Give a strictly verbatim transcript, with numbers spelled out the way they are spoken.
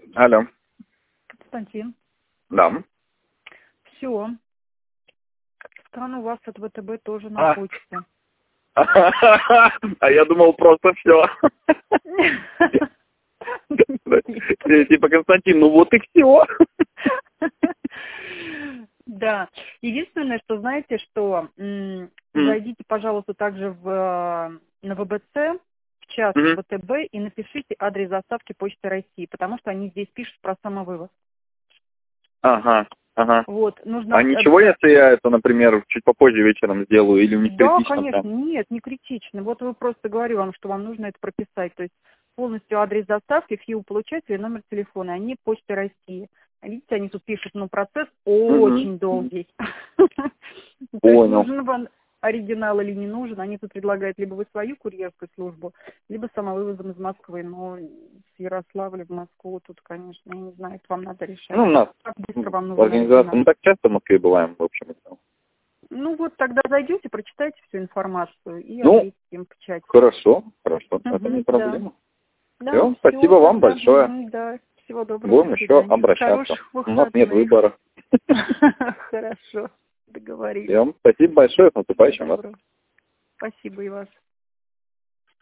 Алло. Константин. Да. Все. Скан у вас от ВТБ тоже на А. почте. А я думал, просто все. Типа, Константин, ну вот и все. Да. Единственное, что знаете, что м, зайдите, пожалуйста, также в, на ВБЦ, в чат ВТБ, и напишите адрес доставки Почты России, потому что они здесь пишут про самовывоз. Ага, ага. Вот, нужно... А ничего, если я это, например, чуть попозже вечером сделаю, или у них Да, критично конечно, прям? нет, не критично. Вот вы просто говорю вам, что вам нужно это прописать. То есть полностью адрес доставки, ФИУ получателя и номер телефона. Они Почта России. Видите, они тут пишут, но процесс очень долгий. То есть нужен вам оригинал или не нужен. Они тут предлагают либо вы свою курьерскую службу, либо самовывозом из Москвы. Но с Ярославля в Москву тут, конечно, я не знаю, это вам надо решать. Ну, у нас Как быстро вам нужен организация, оригинал? мы так часто в Москве бываем, в общем. Ну вот тогда зайдете, прочитайте всю информацию и Ну, ответите им в чате. Хорошо, хорошо, Угу, это не да. проблема. Да, Все, все, спасибо вам тогда, большое. угу, да, всего доброго. Будем До еще свидания. обращаться. Хороших У нас нет выходных. выбора. Хорошо, договорились. Всем спасибо большое, с наступающим вас. Доброго. Спасибо и вас.